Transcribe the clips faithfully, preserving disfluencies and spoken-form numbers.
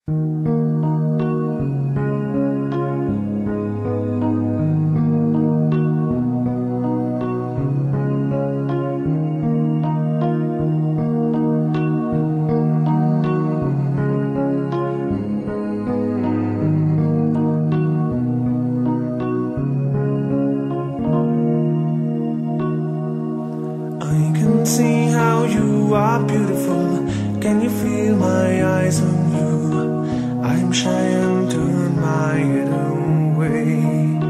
See how you are beautiful. Can you feel my eyes on you? I'm shy and turn my head away.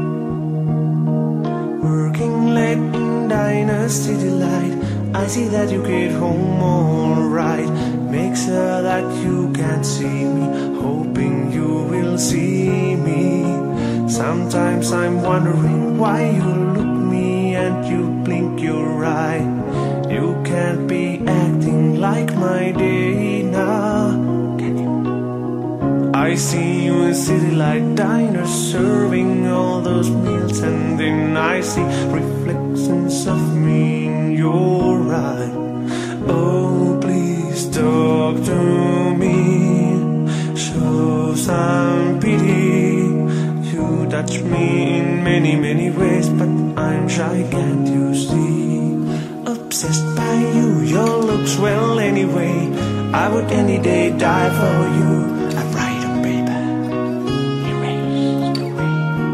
Working late in Dynasty Delight, I see that you get home alright. Make sure that you can't see me, hoping you will see me. Sometimes I'm wondering why you look me and you blink your eye. You can't be acting like my day now. Can you? I see you in City Light Diner serving all those meals, and then I see reflections of me in your eye. Oh, please talk to me, show some pity. You touch me in many, many ways, but I'm shy, can't you see? Obsessed by you, your looks, well anyway, I would any day die for you. I write on paper, erased away.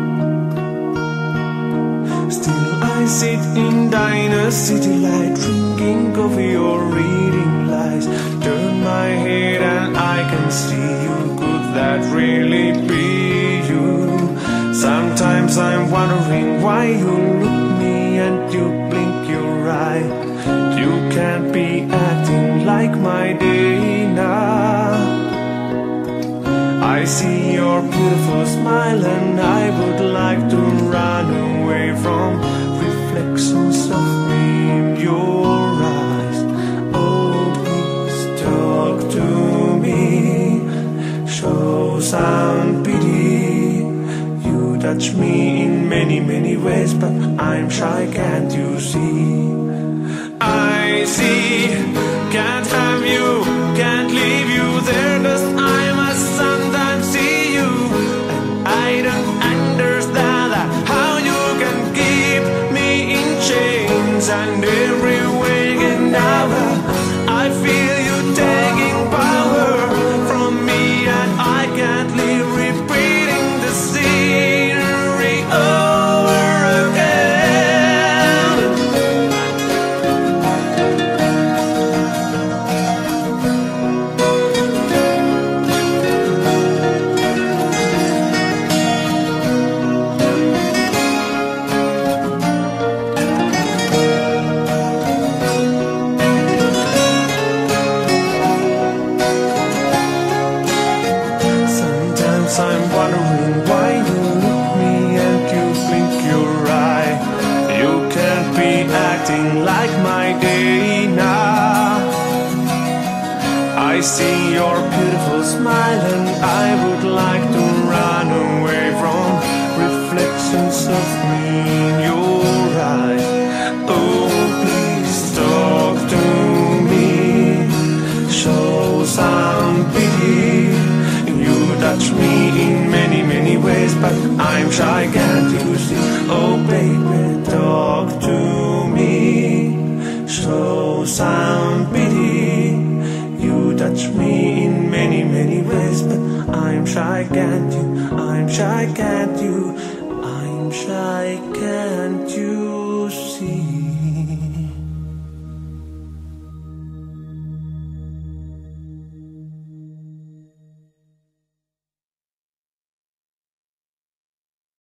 Still I sit in Dynasty Delight, drinking coffee or reading lies. Turn my head and I can see you. Could that really be you? Sometimes I'm wondering why you look me and you blink your eye. You can't be acting like my day now. I see your beautiful smile and I would like to run away from reflections of me in your eyes. Oh, please talk to me, show some pity. You touch me in many, many ways, but I'm shy, can't you see? I see, can't have you, can't leave you there, 'cause I must sometimes see you. And I don't understand how you can keep me in chains. And every waking hour I feel you taking power from me, and I can't live repeating the scenery over again. I'm wondering why you look me and you blink your eye. You can't be acting like my day now. I see your beautiful smile and I would like to run away from reflections of me in your eyes. Oh, please talk to me, show some pity. You touch me in many, many ways, but I'm shy, can't you see? Oh baby, talk to me, show some pity. You touch me in many, many ways, but I'm shy, can't you? I'm shy, can't you? I'm shy, can't you see?